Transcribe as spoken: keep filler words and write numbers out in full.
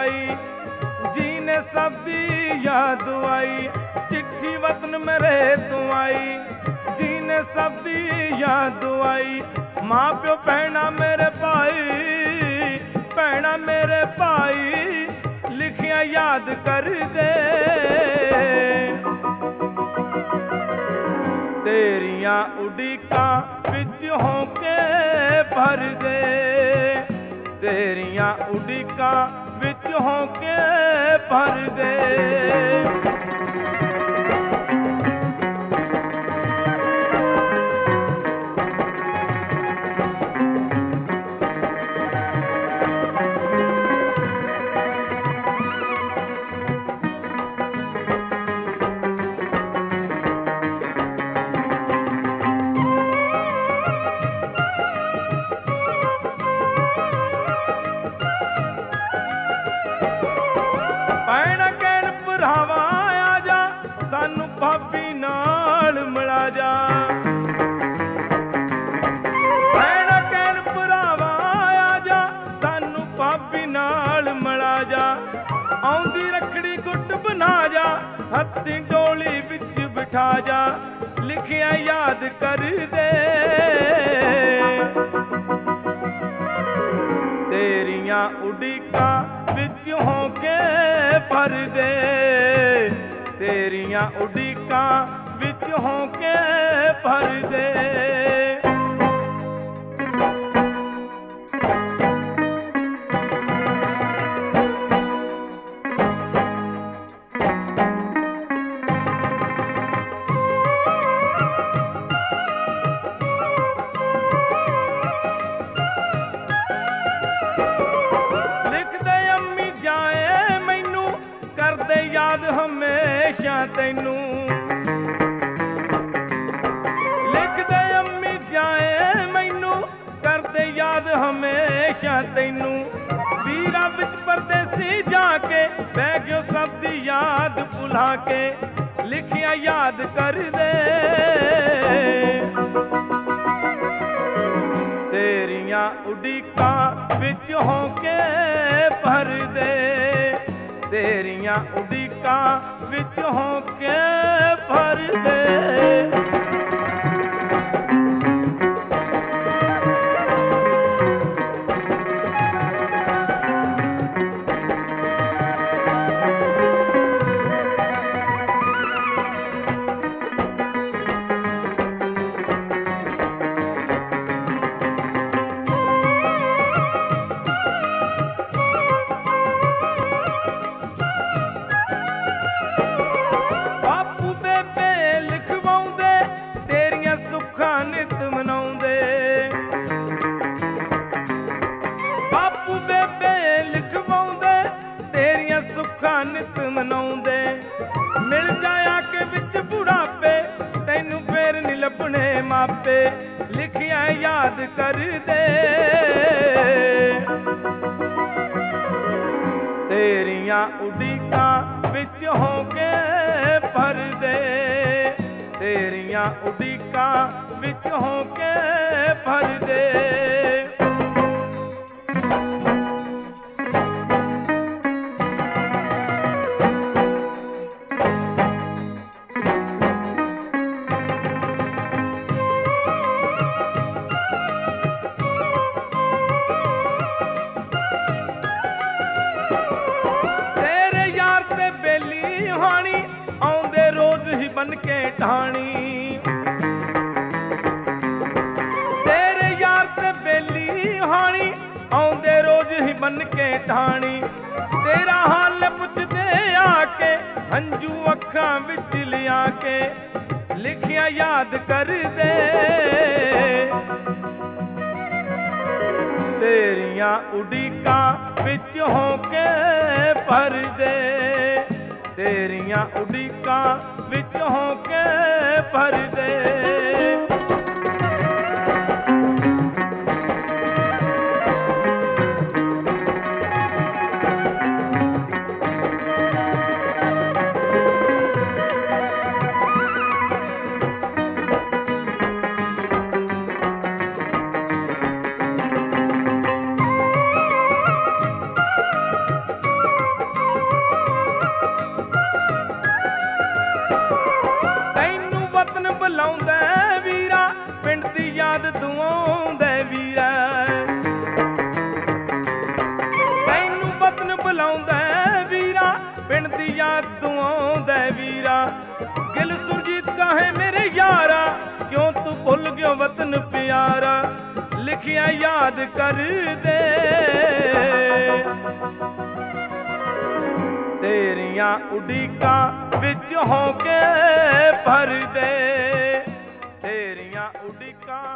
आई, जी ने सब दी याद आई, चिट्ठी वतन मेरे तू आई, जी ने सब दी याद आई, मां प्यो भैणा मेरे भाई, भैणा मेरे भाई, लिखिया याद कर दे, तेरियां उड़ीकां विच होके भर दे, तेरियां उड़ीकां विच होके भर दे। भाभी नाल मिला जा, भैणा कहन भरावा आ जा, सानू भाभी नाल मिला जा, आउंदी रखड़ी गुट बना जा, हत्थी डोली विच बिठा जा, लिखिया याद कर दे, तेरियां उड़ीकां विच होके भर दे, तेरियां उड़ीकां विच होके भर दे। लिख दे अम्मी जाए मैनू, कर दे याद हमेशा तैनू, लिख दे अम्मी जाए मैनू, कर दे याद हमेशा तैनू, वीरा विच परदेसी जाके बह गयो सब दी याद भुला के, लिखिया याद कर दे, तेरियां उड़ीकां विच होके भर दे, तेरियां उड़ीकां विच होके भर दे। नित मनाउंदे, मिल जाया के विच बुढ़ापे, तैनू फेर नी लभणे मापे, लिखिया याद कर दे, तेरियां उड़ीकां विच होके भर दे, तेरियां उड़ीकां विच होके भर दे। बन के ढाणी तेरे यार ते बेली हानी, आउंदे रोज ही बन के ढाणी, तेरा हाल पुछदे आके, हंजू अखां विच लिया के, लिखिया याद कर दे, तेरियां उड़ीकां विच होके भर दे, तेरियां उड़ीकां विच होके भर दे। ਤੂੰ ਆਉਂਦਾ ਵੀਰਾ। ਗਿਲ ਸੁਰਜੀਤ ਕਾਹੇ ਮੇਰੇ ਯਾਰਾ, ਕਿਉਂ ਤੂੰ ਭੁੱਲ ਗਿਓ ਵਤਨ ਪਿਆਰਾ। ਲਿਖਿਆ ਯਾਦ ਕਰ ਦੇ, ਤੇਰੀਆਂ ਉਡੀਕਾਂ ਵਿੱਚ ਹੋ ਕੇ ਭਰ ਦੇ, ਤੇਰੀਆਂ ਉਡੀਕਾਂ